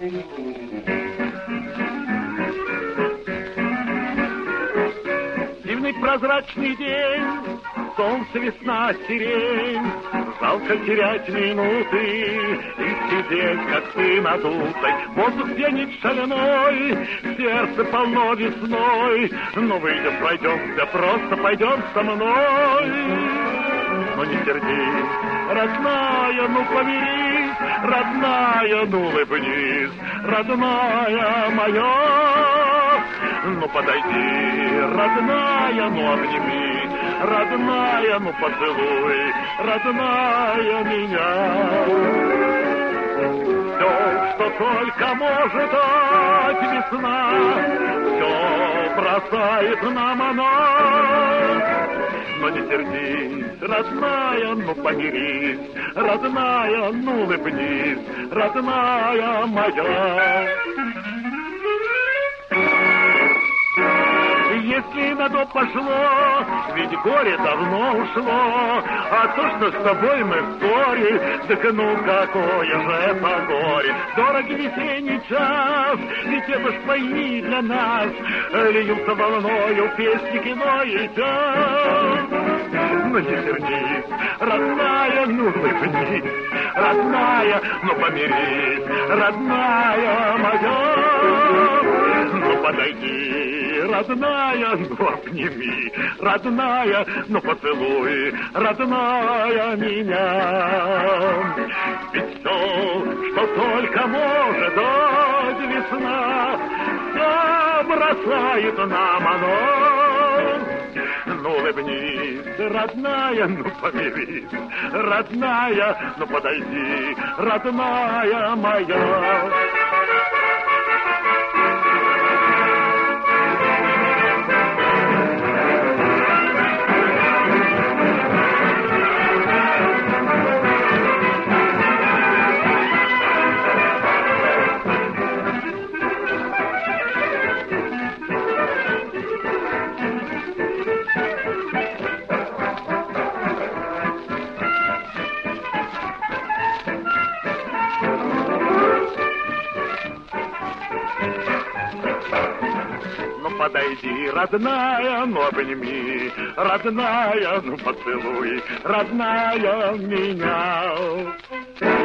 Дивный прозрачный день, солнце, весна, сирень. Жалко терять минуты и сидеть, как ты надутой. Воздух пенит шаляной, сердце полно весной. Но выйдем, пройдемся, просто пойдем со мной. Но не сердись, родная, ну помирись, родная, ну улыбнись, родная моя. Ну подойди, родная, ну обними, родная, ну поцелуй, родная меня. Все, что только может дать весна, все бросает нам она. Но не сердись, родная, ну помирись, родная, ну улыбнись, родная моя. Если на то пошло, ведь горе давно ушло, а то, что с тобой мы в ссоре, так ну какое же это горе. Дорог весенний час, ведь это ж пойми для нас, льются волною песни кино и час. Ну не сердись, родная, ну улыбнись, родная, ну помирись, родная моя. Ну подойди, родная, ну обними, родная, ну поцелуй, родная меня. Ведь все, что только может дать весна, все бросает нам оно. Ну улыбнись, родная, ну помирись, родная, ну подойди, родная моя. Подойди, родная, ну обними, родная, ну поцелуй, родная меня.